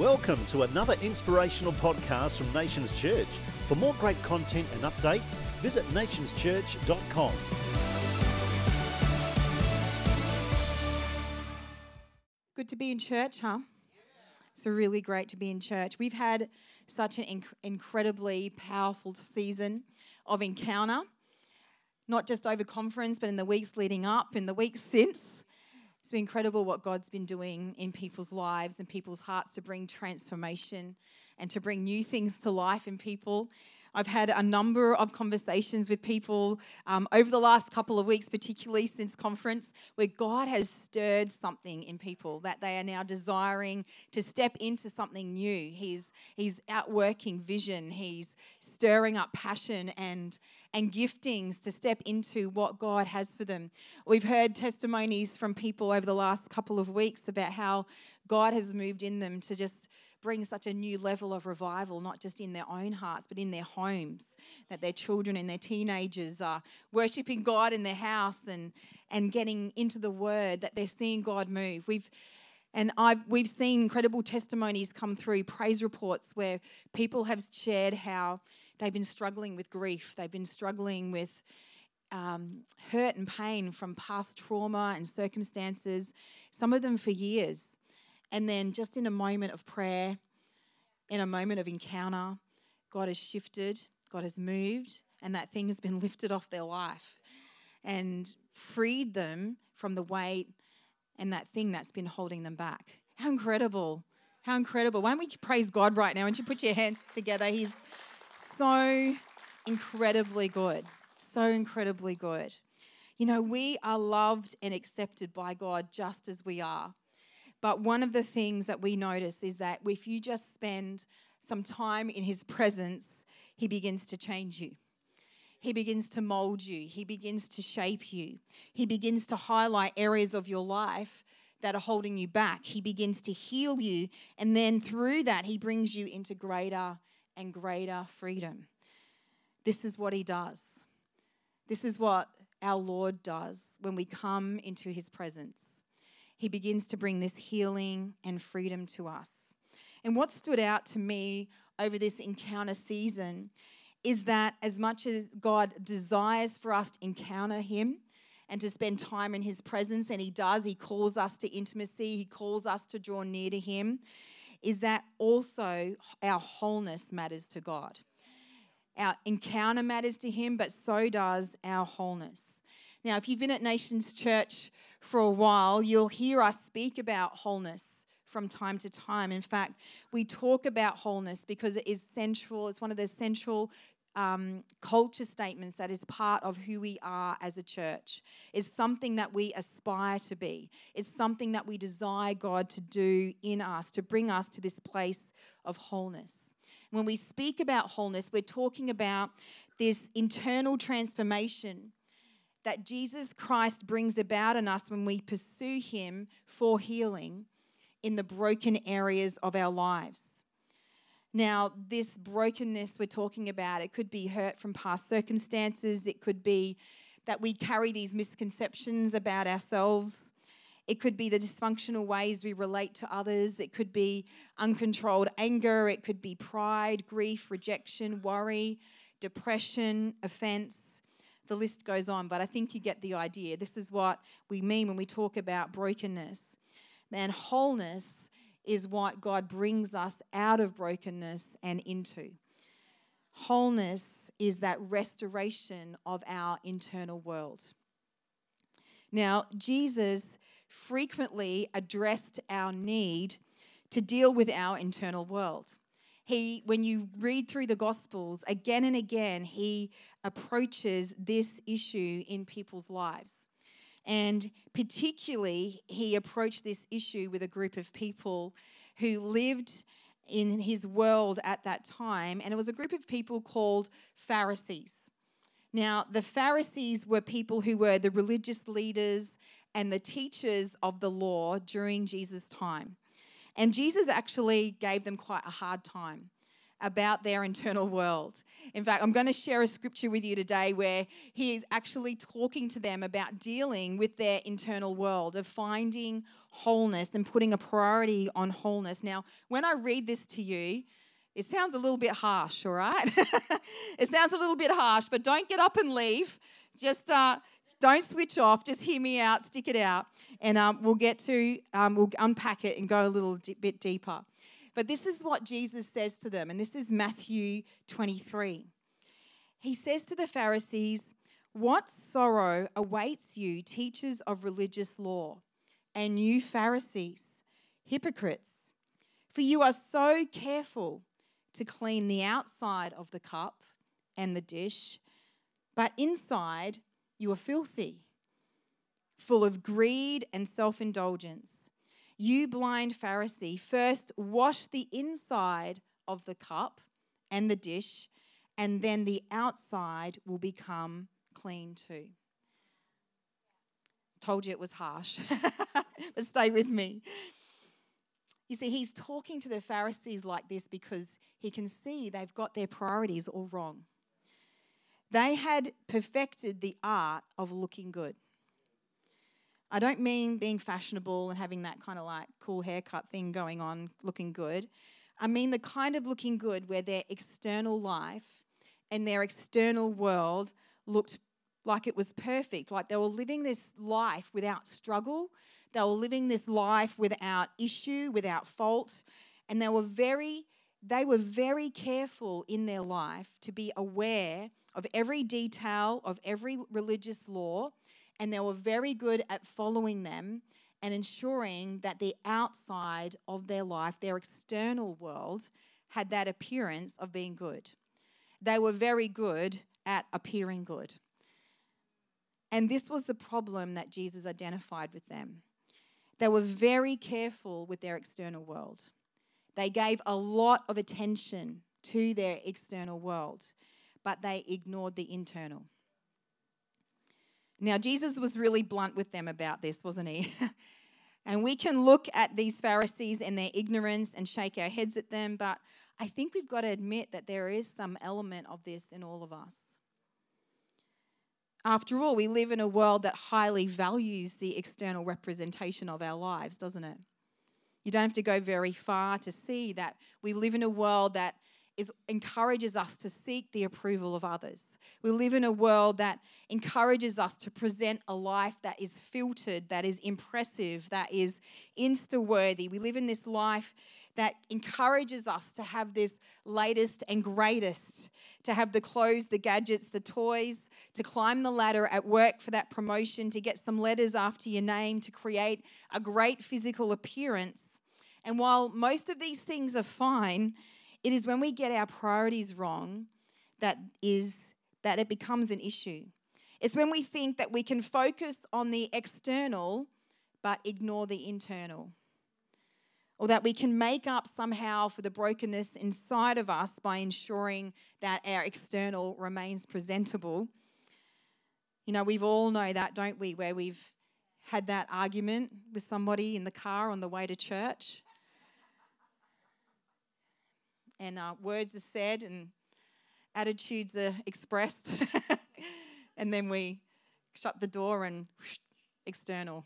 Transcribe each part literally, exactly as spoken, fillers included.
Welcome to another inspirational podcast from Nations Church. For more great content and updates, visit nations church dot com. Good to be in church, huh? It's really great to be in church. We've had such an inc- incredibly powerful season of encounter, not just over conference, but in the weeks leading up, in the weeks since. It's been incredible what God's been doing in people's lives and people's hearts to bring transformation and to bring new things to life in people. I've had a number of conversations with people um, over the last couple of weeks, particularly since conference, where God has stirred something in people that they are now desiring to step into something new. He's He's outworking vision. He's stirring up passion and and giftings to step into what God has for them. We've heard testimonies from people over the last couple of weeks about how God has moved in them to just bring such a new level of revival, not just in their own hearts, but in their homes, that their children and their teenagers are worshiping God in their house and, and getting into the Word, that they're seeing God move. We've And I've, we've seen incredible testimonies come through, praise reports where people have shared how they've been struggling with grief. They've been struggling with um, hurt and pain from past trauma and circumstances, some of them for years. And then just in a moment of prayer, in a moment of encounter, God has shifted, God has moved, and that thing has been lifted off their life and freed them from the weight and that thing that's been holding them back. How incredible. How incredible. Why don't we praise God right now? Why don't you put your hands together? He's so incredibly good. So incredibly good. You know, we are loved and accepted by God just as we are. But one of the things that we notice is that if you just spend some time in His presence, He begins to change you. He begins to mold you. He begins to shape you. He begins to highlight areas of your life that are holding you back. He begins to heal you. And then through that, He brings you into greater and greater freedom. This is what He does. This is what our Lord does when we come into His presence. He begins to bring this healing and freedom to us. And what stood out to me over this encounter season is that as much as God desires for us to encounter Him and to spend time in His presence, and He does, He calls us to intimacy, He calls us to draw near to Him, is that also our wholeness matters to God. Our encounter matters to Him, but so does our wholeness. Now, if you've been at Nations Church for a while, you'll hear us speak about wholeness from time to time. In fact, we talk about wholeness because it is central. It's one of the central um, culture statements that is part of who we are as a church. It's something that we aspire to be. It's something that we desire God to do in us, to bring us to this place of wholeness. When we speak about wholeness, we're talking about this internal transformation that Jesus Christ brings about in us when we pursue Him for healing in the broken areas of our lives. Now, this brokenness we're talking about, it could be hurt from past circumstances. It could be that we carry these misconceptions about ourselves. It could be the dysfunctional ways we relate to others. It could be uncontrolled anger. It could be pride, grief, rejection, worry, depression, offense. The list goes on, but I think you get the idea. This is what we mean when we talk about brokenness. And wholeness is what God brings us out of brokenness and into. Wholeness is that restoration of our internal world. Now, Jesus frequently addressed our need to deal with our internal world. He, when you read through the Gospels, again and again, he approaches this issue in people's lives. And particularly, he approached this issue with a group of people who lived in his world at that time. And it was a group of people called Pharisees. Now, the Pharisees were people who were the religious leaders and the teachers of the law during Jesus' time. And Jesus actually gave them quite a hard time about their internal world. In fact, I'm going to share a scripture with you today where he is actually talking to them about dealing with their internal world, of finding wholeness and putting a priority on wholeness. Now, when I read this to you, it sounds a little bit harsh, all right? It sounds a little bit harsh, but don't get up and leave. Just uh, don't switch off. Just hear me out, stick it out, and um, we'll get to, um, we'll unpack it and go a little d- bit deeper. But this is what Jesus says to them, and this is Matthew twenty-three. He says to the Pharisees, "What sorrow awaits you, teachers of religious law, and you Pharisees, hypocrites, for you are so careful to clean the outside of the cup and the dish, but inside you are filthy, full of greed and self-indulgence. You blind Pharisee, first wash the inside of the cup and the dish, and then the outside will become clean too." Told you it was harsh, but stay with me. You see, he's talking to the Pharisees like this because he can see they've got their priorities all wrong. They had perfected the art of looking good. I don't mean being fashionable and having that kind of like cool haircut thing going on, looking good. I mean the kind of looking good where their external life and their external world looked like it was perfect, like they were living this life without struggle. They were living this life without issue, without fault, and they were very, they were very careful in their life to be aware of every detail of every religious law, and they were very good at following them and ensuring that the outside of their life, their external world, had that appearance of being good. They were very good at appearing good. And this was the problem that Jesus identified with them. They were very careful with their external world. They gave a lot of attention to their external world, but they ignored the internal. Now, Jesus was really blunt with them about this, wasn't he? And we can look at these Pharisees and their ignorance and shake our heads at them, but I think we've got to admit that there is some element of this in all of us. After all, we live in a world that highly values the external representation of our lives, doesn't it? You don't have to go very far to see that we live in a world that is, encourages us to seek the approval of others. We live in a world that encourages us to present a life that is filtered, that is impressive, that is Insta-worthy. We live in this life that encourages us to have this latest and greatest, to have the clothes, the gadgets, the toys, to climb the ladder at work for that promotion, to get some letters after your name, to create a great physical appearance. And while most of these things are fine, it is when we get our priorities wrong that is that it becomes an issue. It's when we think that we can focus on the external but ignore the internal. Or that we can make up somehow for the brokenness inside of us by ensuring that our external remains presentable. You know, we've all know that, don't we, where we've had that argument with somebody in the car on the way to church. And uh, words are said and attitudes are expressed. And then we shut the door and whoosh, external.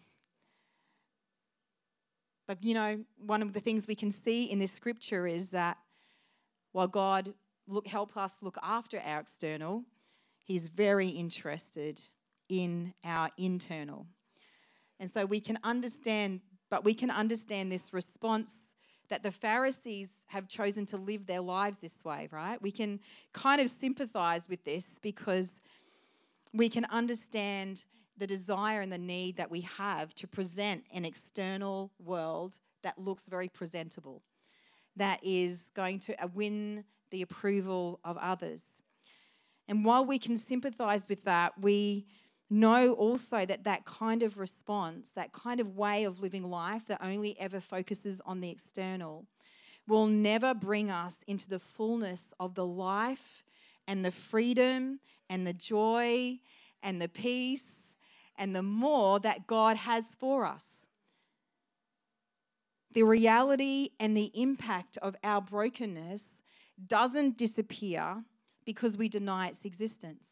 But, you know, one of the things we can see in this scripture is that while God look help us look after our external, he's very interested in our internal. And so we can understand, but we can understand this response that the Pharisees have chosen to live their lives this way, right? We can kind of sympathize with this because we can understand the desire and the need that we have to present an external world that looks very presentable, that is going to win the approval of others. And while we can sympathize with that, we know also that that kind of response, that kind of way of living life that only ever focuses on the external, will never bring us into the fullness of the life and the freedom and the joy and the peace and the more that God has for us. The reality and the impact of our brokenness doesn't disappear because we deny its existence.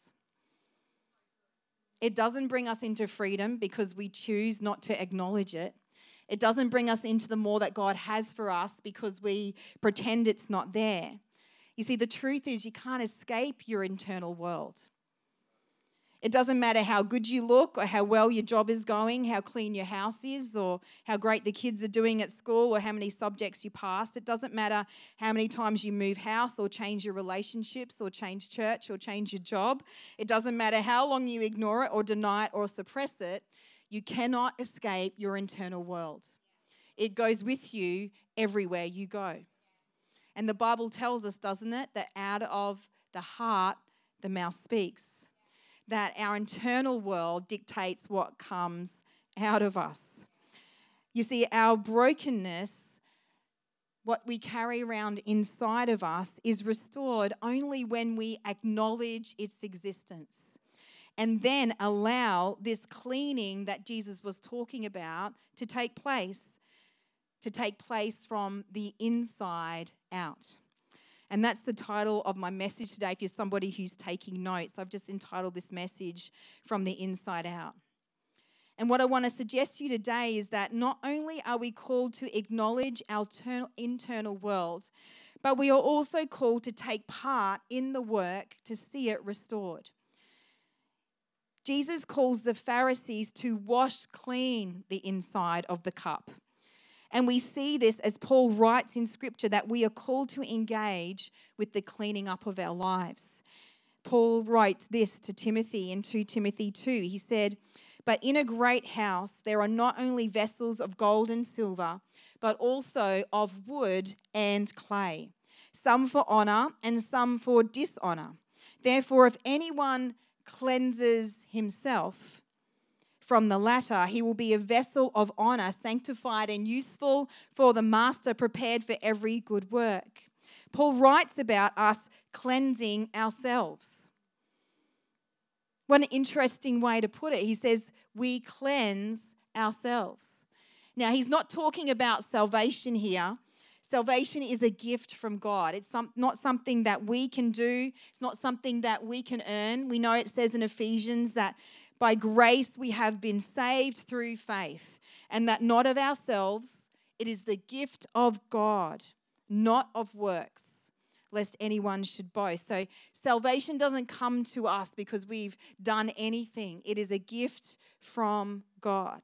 It doesn't bring us into freedom because we choose not to acknowledge it. It doesn't bring us into the more that God has for us because we pretend it's not there. You see, the truth is you can't escape your internal world. It doesn't matter how good you look or how well your job is going, how clean your house is, or how great the kids are doing at school, or how many subjects you passed. It doesn't matter how many times you move house or change your relationships or change church or change your job. It doesn't matter how long you ignore it or deny it or suppress it. You cannot escape your internal world. It goes with you everywhere you go. And the Bible tells us, doesn't it, that out of the heart, the mouth speaks. That our internal world dictates what comes out of us. You see, our brokenness, what we carry around inside of us, is restored only when we acknowledge its existence and then allow this cleaning that Jesus was talking about to take place, to take place from the inside out. And that's the title of my message today. If you're somebody who's taking notes, I've just entitled this message From the Inside Out. And what I want to suggest to you today is that not only are we called to acknowledge our internal world, but we are also called to take part in the work to see it restored. Jesus calls the Pharisees to wash clean the inside of the cup. And we see this as Paul writes in Scripture that we are called to engage with the cleaning up of our lives. Paul wrote this to Timothy in Second Timothy two. He said, "But in a great house there are not only vessels of gold and silver, but also of wood and clay, some for honor and some for dishonor. Therefore, if anyone cleanses himself from the latter, he will be a vessel of honor, sanctified and useful for the master, prepared for every good work." Paul writes about us cleansing ourselves. What an interesting way to put it. He says we cleanse ourselves. Now, he's not talking about salvation here. Salvation is a gift from God. It's some, not something that we can do. It's not something that we can earn. We know it says in Ephesians that by grace we have been saved through faith, and that not of ourselves, it is the gift of God, not of works, lest anyone should boast. So salvation doesn't come to us because we've done anything. It is a gift from God.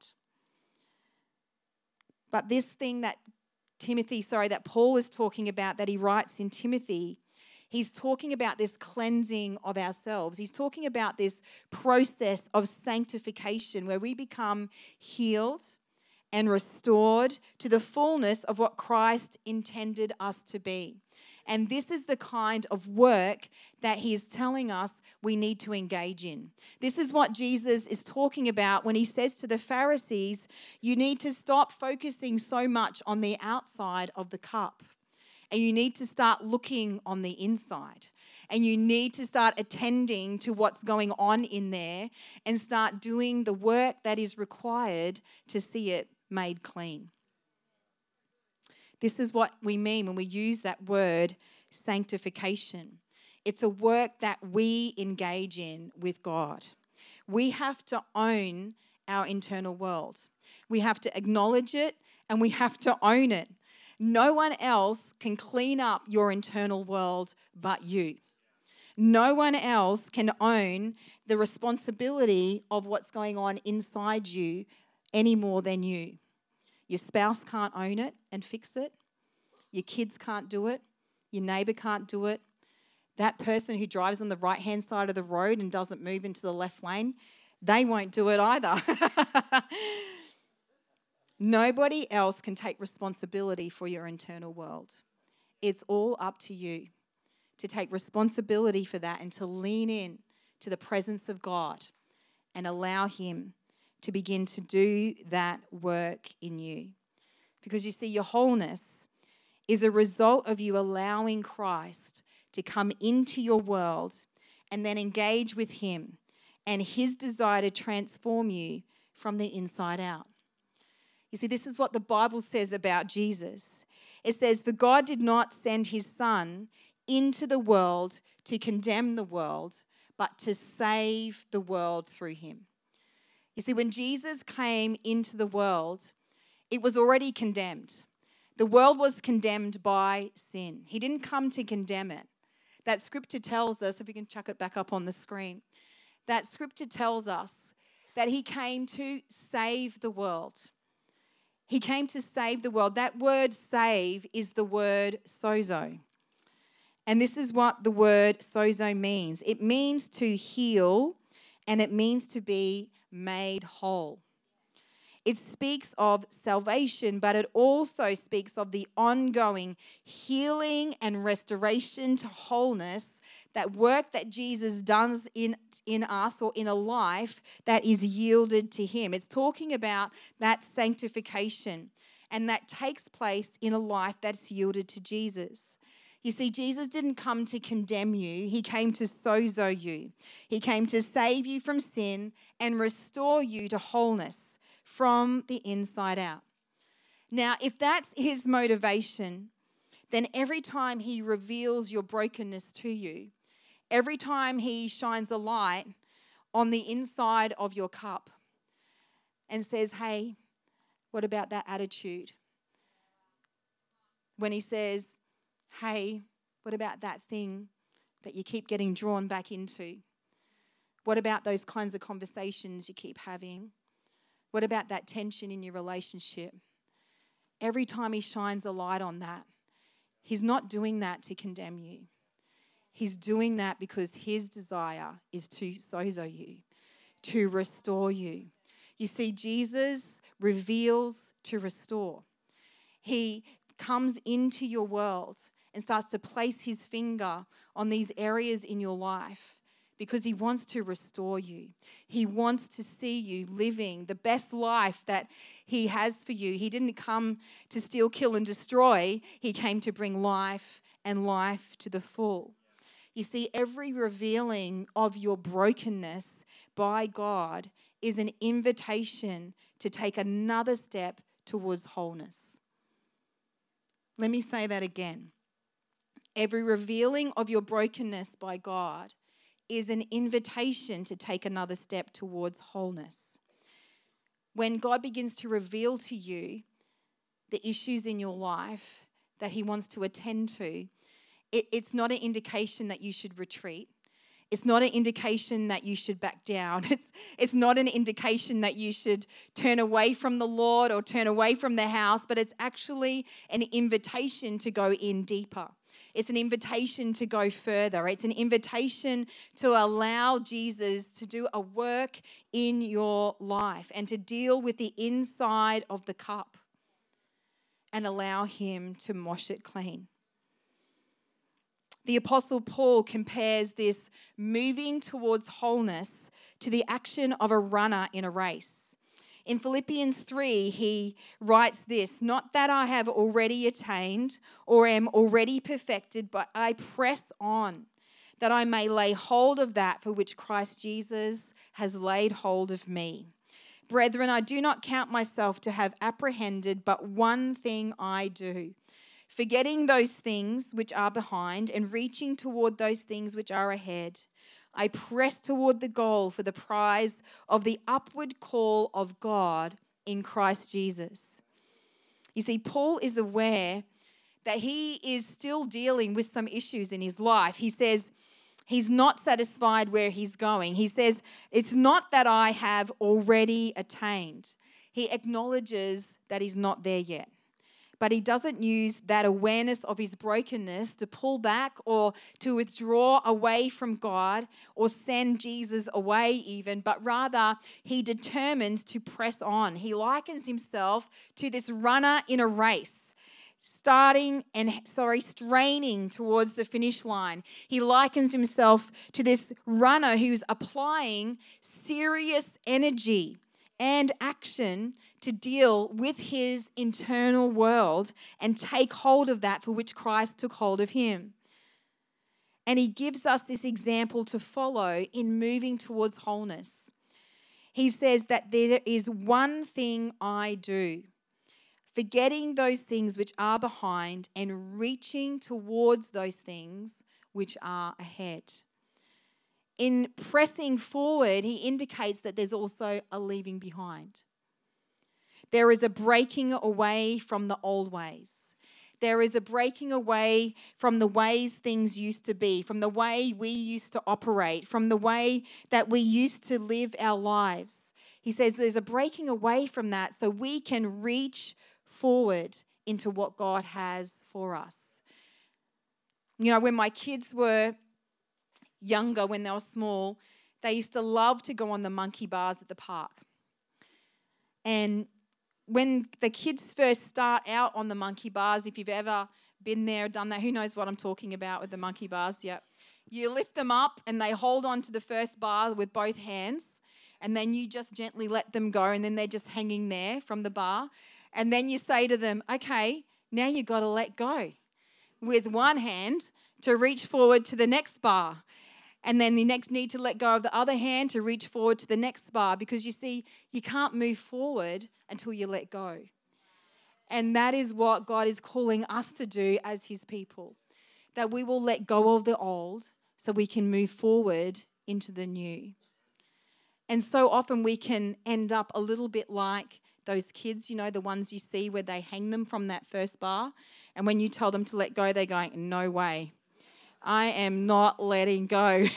But this thing that Timothy, sorry, that Paul is talking about, that he writes in Timothy, he's talking about this cleansing of ourselves. He's talking about this process of sanctification where we become healed and restored to the fullness of what Christ intended us to be. And this is the kind of work that he is telling us we need to engage in. This is what Jesus is talking about when he says to the Pharisees, you need to stop focusing so much on the outside of the cup. And you need to start looking on the inside. And you need to start attending to what's going on in there and start doing the work that is required to see it made clean. This is what we mean when we use that word sanctification. It's a work that we engage in with God. We have to own our internal world. We have to acknowledge it and we have to own it. No one else can clean up your internal world but you. No one else can own the responsibility of what's going on inside you any more than you. Your spouse can't own it and fix it. Your kids can't do it. Your neighbour can't do it. That person who drives on the right-hand side of the road and doesn't move into the left lane, they won't do it either. Nobody else can take responsibility for your internal world. It's all up to you to take responsibility for that and to lean in to the presence of God and allow him to begin to do that work in you. Because you see, your wholeness is a result of you allowing Christ to come into your world and then engage with him and his desire to transform you from the inside out. You see, this is what the Bible says about Jesus. It says, "For God did not send his son into the world to condemn the world, but to save the world through him. You see, when Jesus came into the world, it was already condemned. The world was condemned by sin. He didn't come to condemn it. That scripture tells us, if we can chuck it back up on the screen, that scripture tells us that he came to save the world. He came to save the world. That word save is the word sozo. And this is what the word sozo means. It means to heal, and it means to be made whole. It speaks of salvation, but it also speaks of the ongoing healing and restoration to wholeness, that work that Jesus does in, in us or in a life that is yielded to him. It's talking about that sanctification, and that takes place in a life that's yielded to Jesus. You see, Jesus didn't come to condemn you. He came to sozo you. He came to save you from sin and restore you to wholeness from the inside out. Now, if that's his motivation, then every time he reveals your brokenness to you, every time he shines a light on the inside of your cup and says, hey, what about that attitude? When he says, hey, what about that thing that you keep getting drawn back into? What about those kinds of conversations you keep having? What about that tension in your relationship? Every time he shines a light on that, he's not doing that to condemn you. He's doing that because his desire is to sozo you, to restore you. You see, Jesus reveals to restore. He comes into your world and starts to place his finger on these areas in your life because he wants to restore you. He wants to see you living the best life that he has for you. He didn't come to steal, kill, and destroy. He came to bring life and life to the full. You see, every revealing of your brokenness by God is an invitation to take another step towards wholeness. Let me say that again. Every revealing of your brokenness by God is an invitation to take another step towards wholeness. When God begins to reveal to you the issues in your life that he wants to attend to, it, it's not an indication that you should retreat. It's not an indication that you should back down. It's, it's not an indication that you should turn away from the Lord or turn away from the house, but it's actually an invitation to go in deeper. It's an invitation to go further. It's an invitation to allow Jesus to do a work in your life and to deal with the inside of the cup and allow him to wash it clean. The Apostle Paul compares this moving towards wholeness to the action of a runner in a race. In Philippians three, he writes this, "Not that I have already attained or am already perfected, but I press on, that I may lay hold of that for which Christ Jesus has laid hold of me. Brethren, I do not count myself to have apprehended, but one thing I do, forgetting those things which are behind and reaching toward those things which are ahead, I press toward the goal for the prize of the upward call of God in Christ Jesus." You see, Paul is aware that he is still dealing with some issues in his life. He says he's not satisfied where he's going. He says, it's not that I have already attained. He acknowledges that he's not there yet. But he doesn't use that awareness of his brokenness to pull back or to withdraw away from God or send Jesus away even, but rather he determines to press on. He likens himself to this runner in a race, starting and, sorry, straining towards the finish line. He likens himself to this runner who's applying serious energy and action to deal with his internal world and take hold of that for which Christ took hold of him. And he gives us this example to follow in moving towards wholeness. He says that there is one thing I do, forgetting those things which are behind and reaching towards those things which are ahead. In pressing forward, he indicates that there's also a leaving behind. There is a breaking away from the old ways. There is a breaking away from the ways things used to be, from the way we used to operate, from the way that we used to live our lives. He says there's a breaking away from that so we can reach forward into what God has for us. You know, when my kids were younger, when they were small, they used to love to go on the monkey bars at the park. And when the kids first start out on the monkey bars, if you've ever been there, done that, who knows what I'm talking about with the monkey bars? Yep. You lift them up and they hold on to the first bar with both hands, and then you just gently let them go, and then they're just hanging there from the bar. And then you say to them, okay, now you've got to let go with one hand to reach forward to the next bar. And then the next need to let go of the other hand to reach forward to the next bar, because you see, you can't move forward until you let go. And that is what God is calling us to do as his people, that we will let go of the old so we can move forward into the new. And so often we can end up a little bit like those kids, you know, the ones you see where they hang them from that first bar. And when you tell them to let go, they're going, no way. I am not letting go.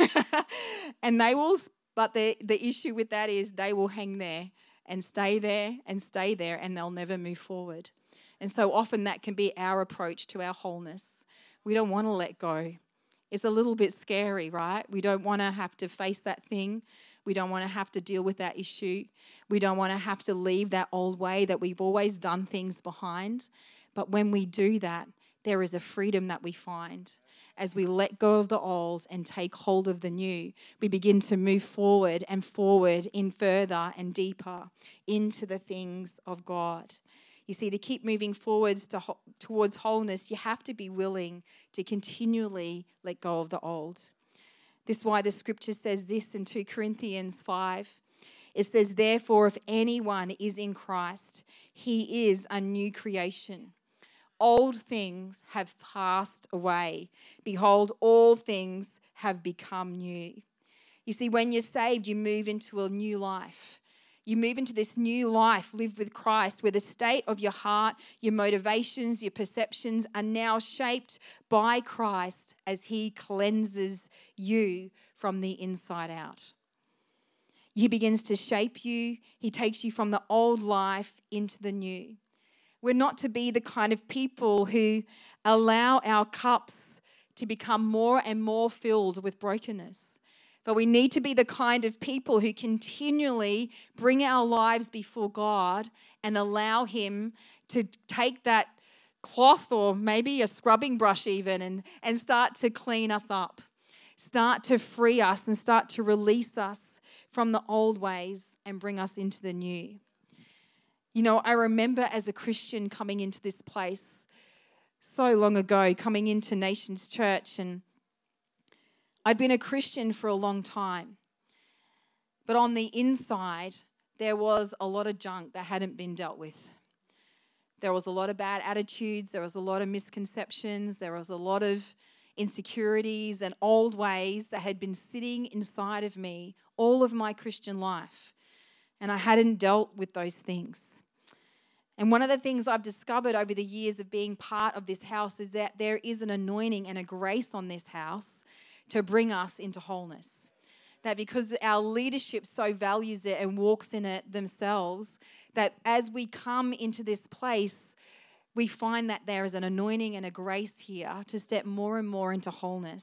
And they will, but the, the issue with that is they will hang there and stay there and stay there, and they'll never move forward. And so often that can be our approach to our wholeness. We don't want to let go. It's a little bit scary, right? We don't want to have to face that thing. We don't want to have to deal with that issue. We don't want to have to leave that old way that we've always done things behind. But when we do that, there is a freedom that we find. As we let go of the old and take hold of the new, we begin to move forward and forward in further and deeper into the things of God. You see, to keep moving forwards to, towards wholeness, you have to be willing to continually let go of the old. This is why the scripture says this in Second Corinthians five. It says, therefore, if anyone is in Christ, he is a new creation. Old things have passed away. Behold, all things have become new. You see, when you're saved, you move into a new life. You move into this new life, live with Christ, where the state of your heart, your motivations, your perceptions are now shaped by Christ as he cleanses you from the inside out. He begins to shape you. He takes you from the old life into the new. We're not to be the kind of people who allow our cups to become more and more filled with brokenness. But we need to be the kind of people who continually bring our lives before God and allow him to take that cloth, or maybe a scrubbing brush even, and, and start to clean us up, start to free us and start to release us from the old ways and bring us into the new. You know, I remember as a Christian coming into this place so long ago, coming into Nations Church, and I'd been a Christian for a long time. But on the inside, there was a lot of junk that hadn't been dealt with. There was a lot of bad attitudes. There was a lot of misconceptions. There was a lot of insecurities and old ways that had been sitting inside of me all of my Christian life. And I hadn't dealt with those things. And one of the things I've discovered over the years of being part of this house is that there is an anointing and a grace on this house to bring us into wholeness. That because our leadership so values it and walks in it themselves, that as we come into this place, we find that there is an anointing and a grace here to step more and more into wholeness.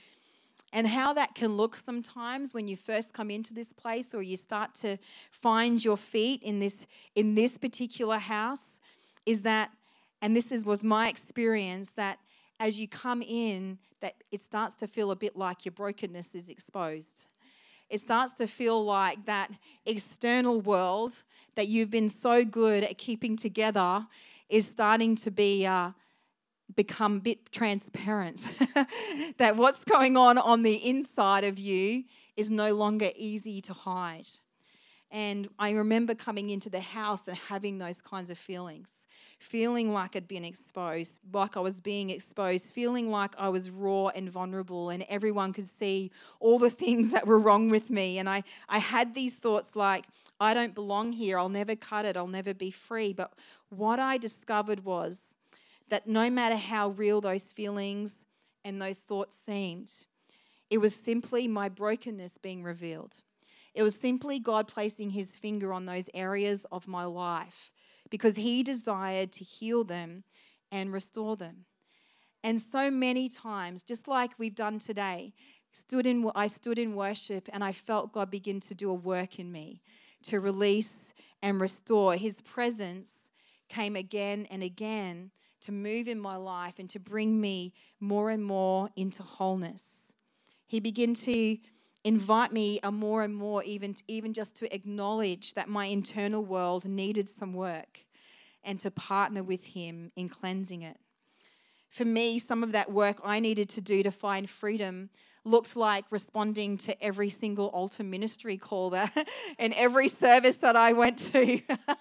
And how that can look sometimes when you first come into this place, or you start to find your feet in this in this particular house, is that, and this is was my experience, that as you come in, that it starts to feel a bit like your brokenness is exposed. It starts to feel like that external world that you've been so good at keeping together is starting to be uh, become a bit transparent. That what's going on on the inside of you is no longer easy to hide. And I remember coming into the house and having those kinds of feelings. feeling like I'd been exposed, like I was being exposed, feeling like I was raw and vulnerable and everyone could see all the things that were wrong with me. And I, I had these thoughts like, I don't belong here, I'll never cut it, I'll never be free. But what I discovered was that no matter how real those feelings and those thoughts seemed, it was simply my brokenness being revealed. It was simply God placing his finger on those areas of my life because he desired to heal them and restore them. And so many times, just like we've done today, stood in, I stood in worship and I felt God begin to do a work in me to release and restore. His presence came again and again to move in my life and to bring me more and more into wholeness. He began to invite me a more and more, even, even just to acknowledge that my internal world needed some work and to partner with him in cleansing it. For me, some of that work I needed to do to find freedom looked like responding to every single altar ministry call that and every service that I went to.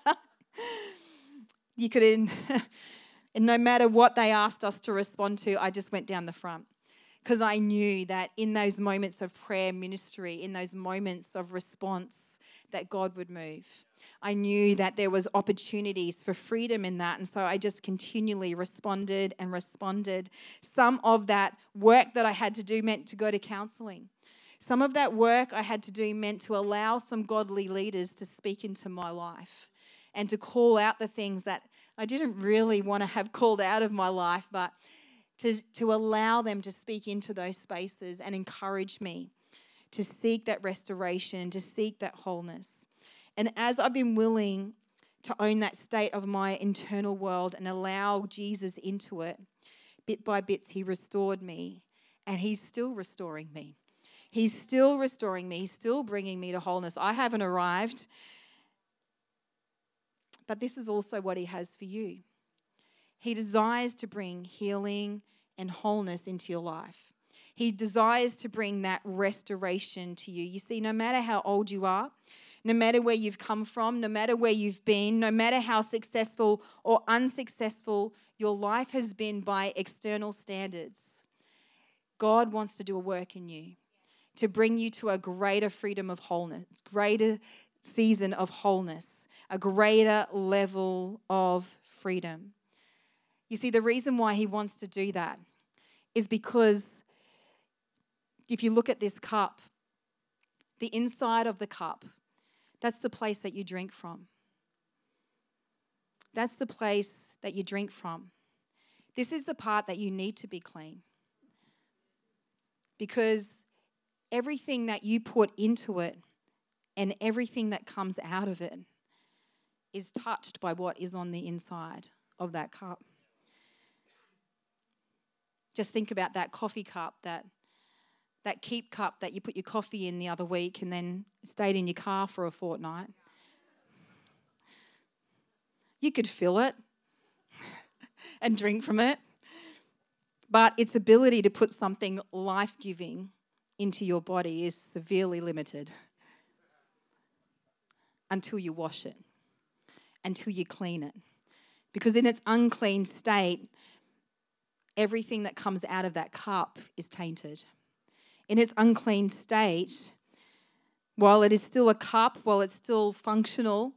You could, in, and no matter what they asked us to respond to, I just went down the front. Because I knew that in those moments of prayer ministry, in those moments of response, that God would move. I knew that there was opportunities for freedom in that, and so I just continually responded and responded. Some of that work that I had to do meant to go to counselling. Some of that work I had to do meant to allow some godly leaders to speak into my life and to call out the things that I didn't really want to have called out of my life, but To, to allow them to speak into those spaces and encourage me to seek that restoration, to seek that wholeness. And as I've been willing to own that state of my internal world and allow Jesus into it, bit by bits he restored me, and he's still restoring me. He's still restoring me. He's still bringing me to wholeness. I haven't arrived, but this is also what he has for you. He desires to bring healing and wholeness into your life. He desires to bring that restoration to you. You see, no matter how old you are, no matter where you've come from, no matter where you've been, no matter how successful or unsuccessful your life has been by external standards, God wants to do a work in you to bring you to a greater freedom of wholeness, greater season of wholeness, a greater level of freedom. You see, the reason why he wants to do that is because if you look at this cup, the inside of the cup, that's the place that you drink from. That's the place that you drink from. This is the part that you need to be clean. Because everything that you put into it and everything that comes out of it is touched by what is on the inside of that cup. Just think about that coffee cup, that that keep cup that you put your coffee in the other week and then it stayed in your car for a fortnight. You could fill it and drink from it, but its ability to put something life-giving into your body is severely limited until you wash it, until you clean it. Because in its unclean state, everything that comes out of that cup is tainted. In its unclean state, while it is still a cup, while it's still functional,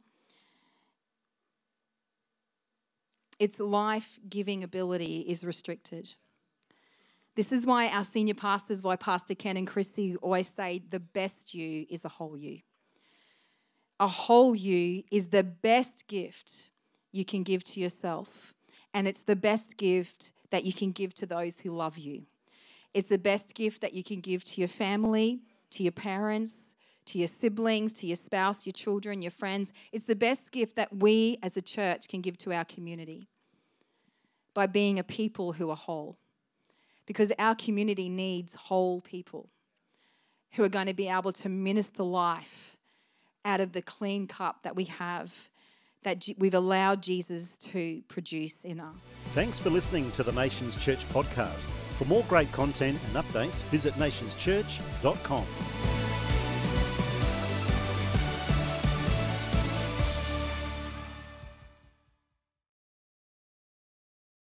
its life-giving ability is restricted. This is why our senior pastors, why Pastor Ken and Chrissy always say the best you is a whole you. A whole you is the best gift you can give to yourself, and it's the best gift that you can give to those who love you. It's the best gift that you can give to your family, to your parents, to your siblings, to your spouse, your children, your friends. It's the best gift that we as a church can give to our community by being a people who are whole. Because our community needs whole people who are going to be able to minister life out of the clean cup that we have, that we've allowed Jesus to produce in us. Thanks for listening to the Nations Church podcast. For more great content and updates, visit nations church dot com.